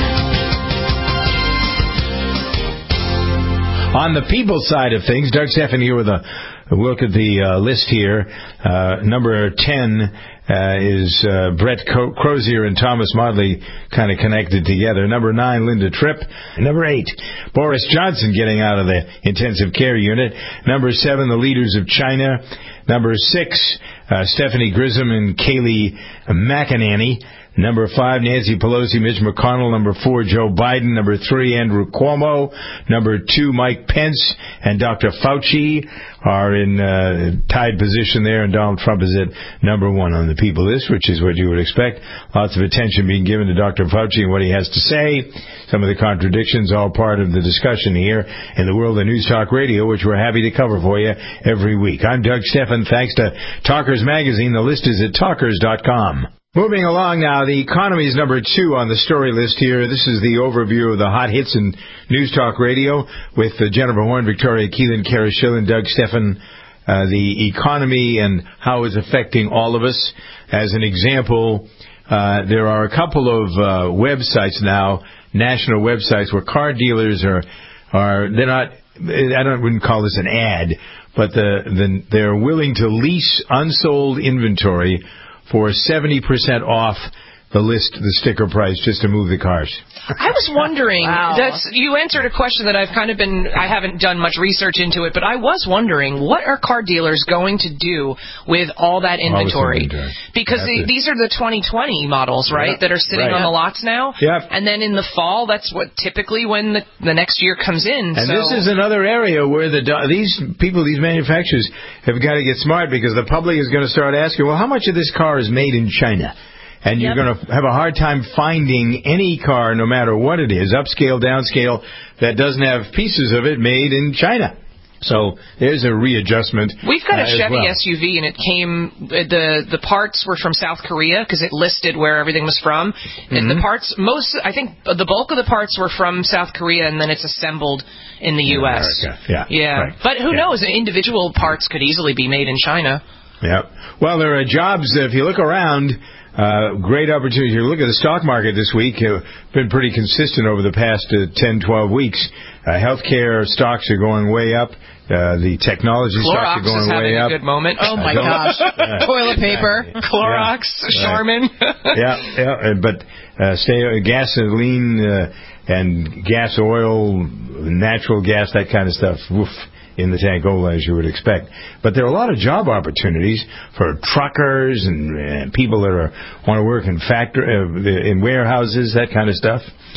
On the people side of things, Doug Stephan here with a, a look at the uh, list here. Uh, number ten uh, is uh, Brett Co- Crozier and Thomas Modley kind of connected together. Number nine, Linda Tripp. Number eight, Boris Johnson getting out of the intensive care unit. Number seven, the leaders of China. Number six, uh, Stephanie Grissom and Kayleigh McEnany. Number five, Nancy Pelosi, Mitch McConnell. Number four, Joe Biden. Number three, Andrew Cuomo. Number two, Mike Pence and Doctor Fauci are in uh, tied position there, and Donald Trump is at number one on the people list, which is what you would expect. Lots of attention being given to Doctor Fauci and what he has to say. Some of the contradictions, all part of the discussion here in the world of News Talk Radio, which we're happy to cover for you every week. I'm Doug Stephan. Thanks to Talkers Magazine. The list is at talkers dot com. Moving along now, the economy is number two on the story list here. This is the overview of the hot hits in News Talk Radio with uh, Jennifer Horn, Victoria Keelan, Kara Schill, and Doug Stephan. Uh, the economy and how it's affecting all of us. As an example, uh, there are a couple of uh, websites now, national websites, where car dealers are, are they're not, I don't wouldn't call this an ad, but the, the they're willing to lease unsold inventory for seventy percent off the list, the sticker price, just to move the cars. I was wondering, Wow. that's you answered a question that I've kind of been, I haven't done much research into it, but I was wondering, what are car dealers going to do with all that inventory? inventory. Because the, these are the twenty twenty models, right, Yep. that are sitting Right. on the lots now? Yep. And then in the fall, that's what typically when the, the next year comes in. And so. this is another area where the these people, these manufacturers, have got to get smart, because the public is going to start asking, well, how much of this car is made in China? And you're Yep. going to have a hard time finding any car, no matter what it is, upscale, downscale, that doesn't have pieces of it made in China. So there's a readjustment. We've got a uh, as Chevy well. S U V, and it came, the the parts were from South Korea, because it listed where everything was from. And Mm-hmm. the parts, most, I think the bulk of the parts were from South Korea, and then it's assembled in the U S. America. Yeah. Yeah. Right. But who Yeah. knows, individual parts could easily be made in China. Yeah. Well, there are jobs, if you look around, uh, great opportunities. You look at the stock market this week, uh, been pretty consistent over the past uh, ten, twelve weeks. Uh, healthcare stocks are going way up. Uh, the technology Clorox stocks are going is having way a up. good moment. Oh, my Don't- gosh. Yeah. Toilet paper. Clorox, Yeah. Charmin. yeah, yeah, uh, but uh, stay uh, gasoline uh, and gas oil, natural gas, that kind of stuff. Woof. In the Tangola, as you would expect. But there are a lot of job opportunities for truckers and, and people that are want to work in factory, uh, in warehouses, that kind of stuff.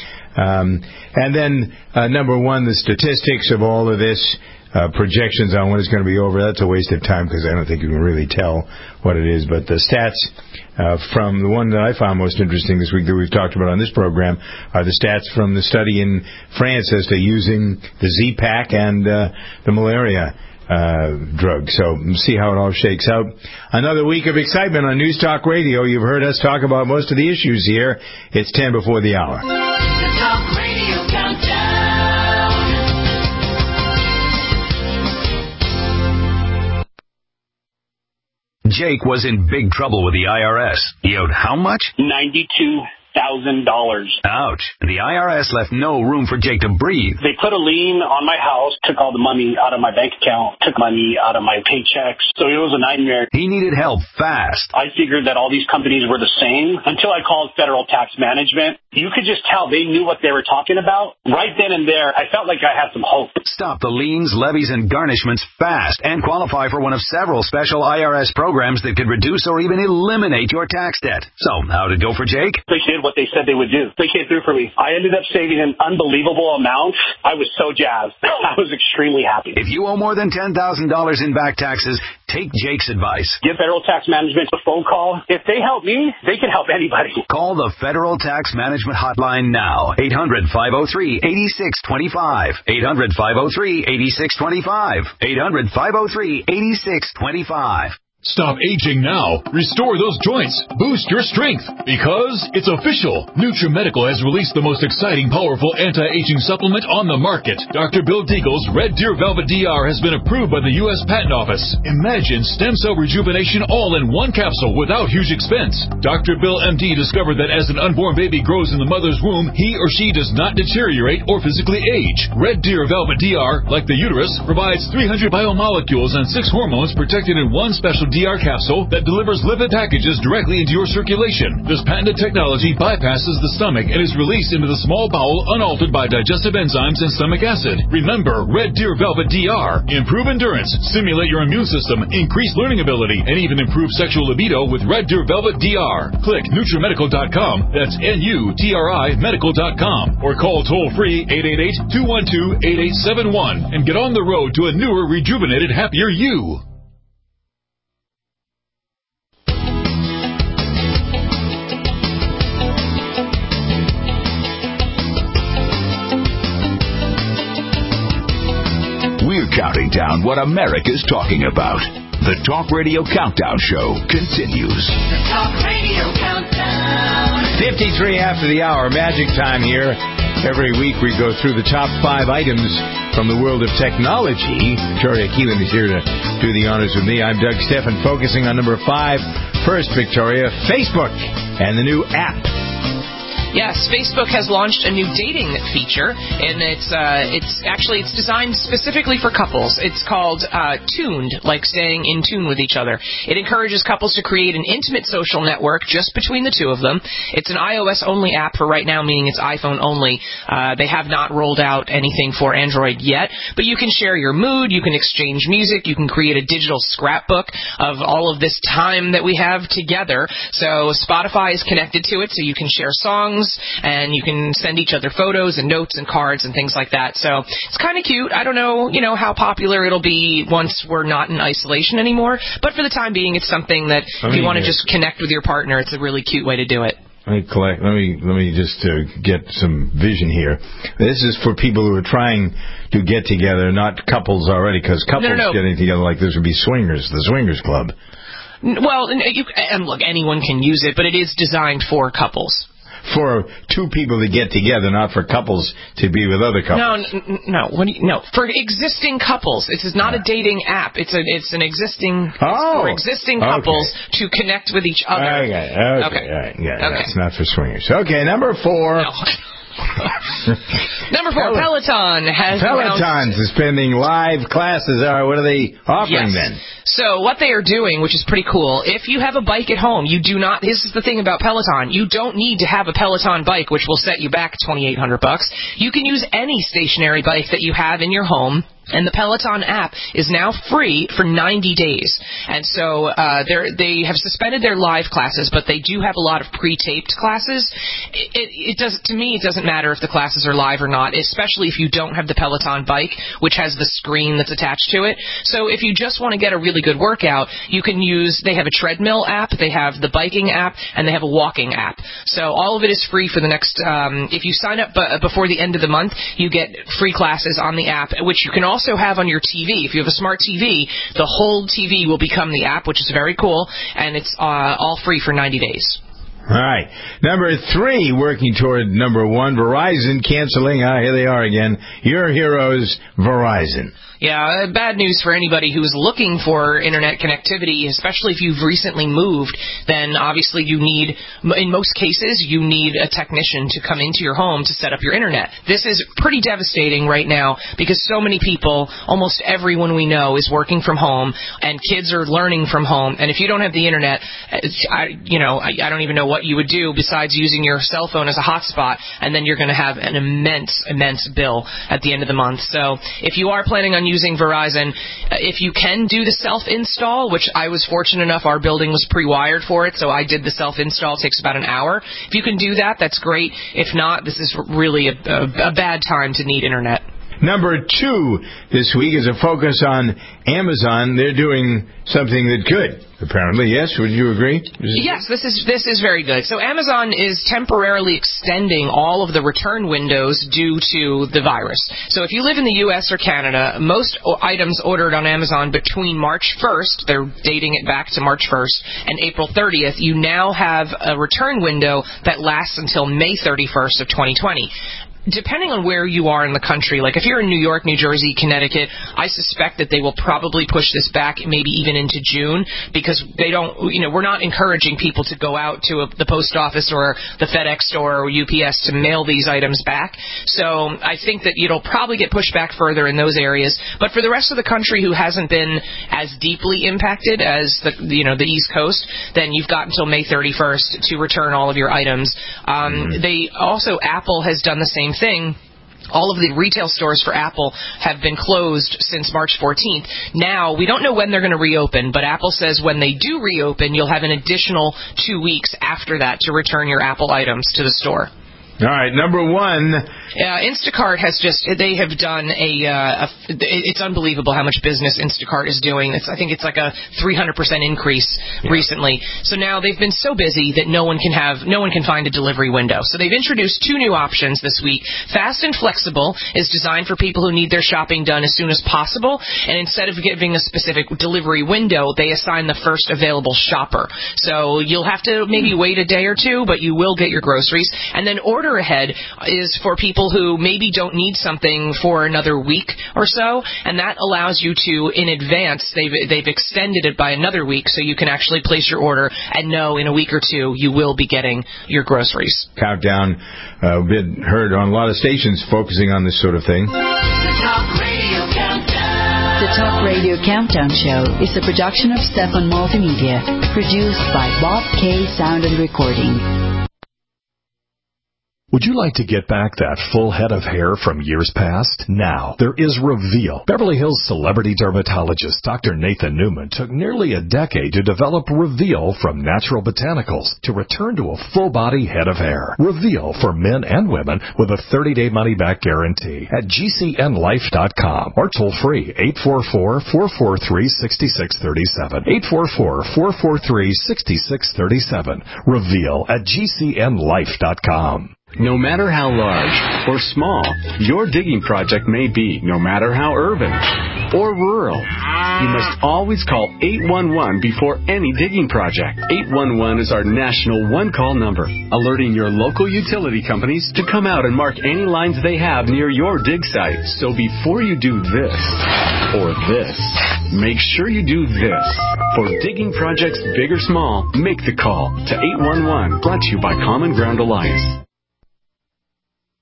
Um, and then, uh, number one, the statistics of all of this, uh, projections on when it's going to be over. That's a waste of time, because I don't think you can really tell what it is. But the stats uh, from the one that I found most interesting this week that we've talked about on this program are the stats from the study in France as to using the Z-Pack and uh, the malaria uh, drug. So see how it all shakes out. Another week of excitement on News Talk Radio. You've heard us talk about most of the issues here. It's ten before the hour. The Talk Radio Countdown. Jake was in big trouble with the I R S. He owed how much? ninety-two thousand dollars. Ouch. The I R S left no room for Jake to breathe. They put a lien on my house, took all the money out of my bank account, took money out of my paychecks. So it was a nightmare. He needed help fast. I figured that all these companies were the same until I called Federal Tax Management. You could just tell they knew what they were talking about. Right then and there, I felt like I had some hope. Stop the liens, levies, and garnishments fast and qualify for one of several special I R S programs that could reduce or even eliminate your tax debt. So, how'd it go for Jake? They did what they said they would do. They came through for me. I ended up saving an unbelievable amount. I was so jazzed. I was extremely happy. If you owe more than ten thousand dollars in back taxes, take Jake's advice. Give Federal Tax Management a phone call. If they help me, they can help anybody. Call the Federal Tax Management Hotline now. eight hundred, five oh three, eight six two five. eight hundred, five oh three, eight six two five. eight hundred, five oh three, eight six two five. Stop aging now. Restore those joints. Boost your strength. Because it's official. NutriMedical has released the most exciting, powerful anti-aging supplement on the market. Doctor Bill Deagle's Red Deer Velvet D R has been approved by the U S Patent Office. Imagine stem cell rejuvenation all in one capsule without huge expense. Doctor Bill M D discovered that as an unborn baby grows in the mother's womb, he or she does not deteriorate or physically age. Red Deer Velvet D R, like the uterus, provides three hundred biomolecules and six hormones protected in one special D R capsule that delivers lipid packages directly into your circulation. This patented technology bypasses the stomach and is released into the small bowel unaltered by digestive enzymes and stomach acid. Remember, Red Deer Velvet D R. Improve endurance, stimulate your immune system, increase learning ability, and even improve sexual libido with Red Deer Velvet D R. Click NutriMedical dot com. That's N U T R I medical dot com. Or call toll-free eight eight eight, two one two, eight eight seven one and get on the road to a newer, rejuvenated, happier you. We're counting down what America's talking about. The Talk Radio Countdown Show continues. The Talk Radio Countdown. fifty-three after the hour, magic time here. Every week we go through the top five items from the world of technology. Victoria Keelan is here to do the honors with me. I'm Doug Steffen, focusing on number five. First, Victoria, Facebook and the new app. Yes, Facebook has launched a new dating feature, and it's uh, it's actually it's designed specifically for couples. It's called uh, Tuned, like staying in tune with each other. It encourages couples to create an intimate social network just between the two of them. It's an iOS-only app for right now, meaning it's iPhone only. Uh, they have not rolled out anything for Android yet, but you can share your mood, you can exchange music, you can create a digital scrapbook of all of this time that we have together. So Spotify is connected to it, so you can share songs, and you can send each other photos and notes and cards and things like that. So it's kind of cute. I don't know, you know, how popular it'll be once we're not in isolation anymore, but for the time being, it's something that if you want to just connect with your partner, it's a really cute way to do it. Let me collect. Let me let me just uh, get some vision here. This is for people who are trying to get together, not couples already, because couples no, no, no. getting together like this would be swingers, the swingers club. Well, you, and look, anyone can use it, but it is designed for couples. For two people to get together, not for couples to be with other couples. No, n- no, what do you, no. For existing couples, this is not a dating app. It's a, it's an existing, it's oh, for existing couples okay. to connect with each other. Okay, okay, okay. All right. Yeah, okay. That's not for swingers. Okay, number four. No. Number four, Pel- Peloton has Peloton's suspending live classes. All right, what are they offering yes. then? So what they are doing, which is pretty cool, if you have a bike at home, you do not, this is the thing about Peloton, you don't need to have a Peloton bike, which will set you back twenty-eight hundred bucks. You can use any stationary bike that you have in your home. And the Peloton app is now free for ninety days. And so uh, they have suspended their live classes, but they do have a lot of pre-taped classes. It, it, it does, to me, it doesn't matter if the classes are live or not, especially if you don't have the Peloton bike, which has the screen that's attached to it. So if you just want to get a really good workout, you can use, they have a treadmill app, they have the biking app, and they have a walking app. So all of it is free for the next, um, if you sign up b- before the end of the month, you get free classes on the app, which you can also also have on your T V. If you have a smart T V, the whole T V will become the app, which is very cool, and it's uh, all free for ninety days. All right. Number three, working toward number one, Verizon canceling. Ah, here they are again. Your heroes, Verizon. Yeah, bad news for anybody who's looking for internet connectivity, especially if you've recently moved. Then obviously you need, in most cases, you need a technician to come into your home to set up your internet. This is pretty devastating right now because so many people, almost everyone we know, is working from home, and kids are learning from home. And if you don't have the internet, I, you know, I, I don't even know what you would do besides using your cell phone as a hotspot, and then you're going to have an immense, immense bill at the end of the month. So if you are planning on using Verizon, uh, if you can do the self-install, which I was fortunate enough, our building was pre-wired for it, so I did the self-install. It takes about an hour. If you can do that, that's great. If not, this is really a, a, a bad time to need internet. Number two this week is a focus on Amazon. They're doing something that could, apparently. Yes, would you agree? Yes, this is this is very good. So Amazon is temporarily extending all of the return windows due to the virus. So if you live in the U S or Canada, most items ordered on Amazon between March first, they're dating it back to March first, and April thirtieth, you now have a return window that lasts until May thirty-first of twenty twenty. Depending on where you are in the country, like if you're in New York, New Jersey, Connecticut, I suspect that they will probably push this back maybe even into June because they don't, you know, we're not encouraging people to go out to a, the post office or the FedEx store or U P S to mail these items back. So I think that it'll probably get pushed back further in those areas. But for the rest of the country who hasn't been as deeply impacted as the, you know, the East Coast, then you've got until May thirty-first to return all of your items. Um, mm-hmm. They also, Apple has done the same thing. All of the retail stores for Apple have been closed since March fourteenth. Now, we don't know when they're going to reopen, but Apple says when they do reopen, you'll have an additional two weeks after that to return your Apple items to the store. All right, number one. Uh, Instacart has just, they have done a, uh, a, it's unbelievable how much business Instacart is doing. It's, I think it's like a three hundred percent increase yeah. recently. So now they've been so busy that no one can have, no one can find a delivery window. So they've introduced two new options this week. Fast and Flexible is designed for people who need their shopping done as soon as possible. And instead of giving a specific delivery window, they assign the first available shopper. So you'll have to maybe wait a day or two, but you will get your groceries. And then Order Ahead is for people who maybe don't need something for another week or so, and that allows you to, in advance, they've, they've extended it by another week so you can actually place your order and know in a week or two you will be getting your groceries. Countdown, uh, been heard on a lot of stations focusing on this sort of thing. The Talk Radio Countdown. The Talk Radio Countdown Show is a production of Stefan Multimedia, produced by Bob K. Sound and Recording. Would you like to get back that full head of hair from years past? Now, there is Reveal. Beverly Hills celebrity dermatologist Doctor Nathan Newman took nearly a decade to develop Reveal from natural botanicals to return to a full-body head of hair. Reveal for men and women with a thirty-day money-back guarantee at G C N life dot com or toll-free eight four four, four four three, six six three seven. eight four four, four four three, six six three seven. Reveal at G C N life dot com. No matter how large or small your digging project may be, no matter how urban or rural, you must always call eight one one before any digging project. eight one one is our national one-call number, alerting your local utility companies to come out and mark any lines they have near your dig site. So before you do this or this, make sure you do this. For digging projects big or small, make the call to eight one one, brought to you by Common Ground Alliance.